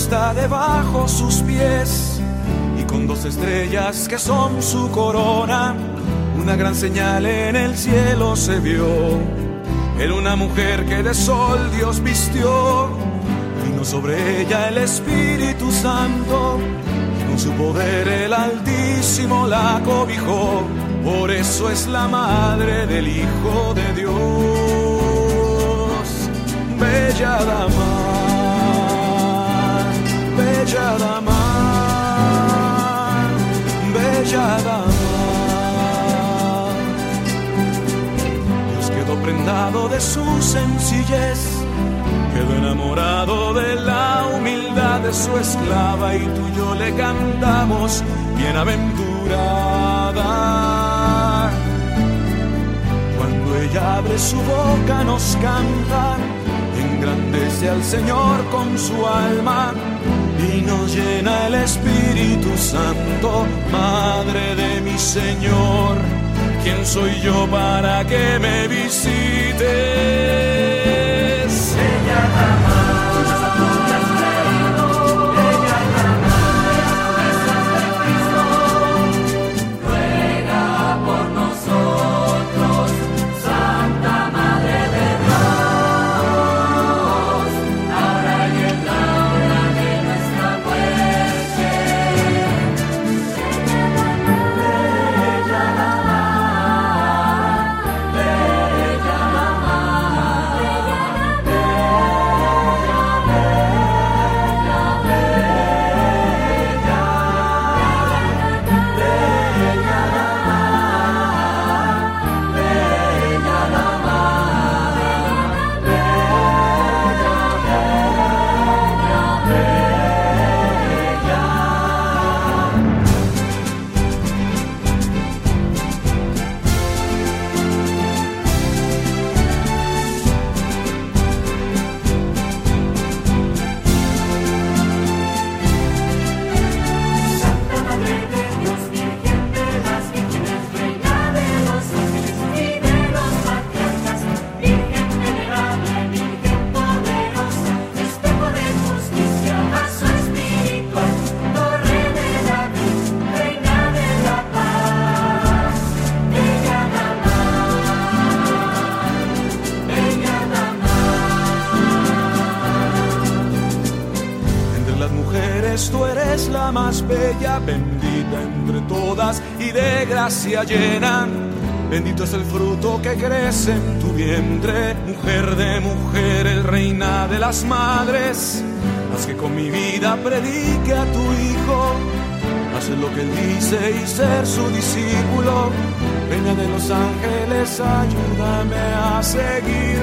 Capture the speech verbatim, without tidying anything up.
está debajo sus pies, y con dos estrellas que son su corona, una gran señal en el cielo se vio. Era una mujer que de sol Dios vistió, vino sobre ella el Espíritu Santo, y con su poder el Altísimo la cobijó. Por eso es la madre del Hijo de Dios. Bella dama, bella dama, bella dama. Dios quedó prendado de su sencillez, quedó enamorado de la humildad de su esclava, y tú y yo le cantamos bienaventurada. Cuando ella abre su boca nos canta, engrandece al Señor con su alma, y nos llena el Espíritu Santo. Madre de mi Señor, ¿quién soy yo para que me visites? Bella dama, bella dama, ruega por nosotros, Santa Madre de Dios, ahora y en la hora de nuestra muerte. Bella dama, bella dama, tú eres la más bella, bendita entre todas y de gracia llena. Bendito es el fruto que crece en tu vientre, mujer de mujeres, reina de las madres. Haz que con mi vida predique a tu Hijo, hacer lo que Él dice y ser su discípulo. Reina de los ángeles, ayúdame a seguir.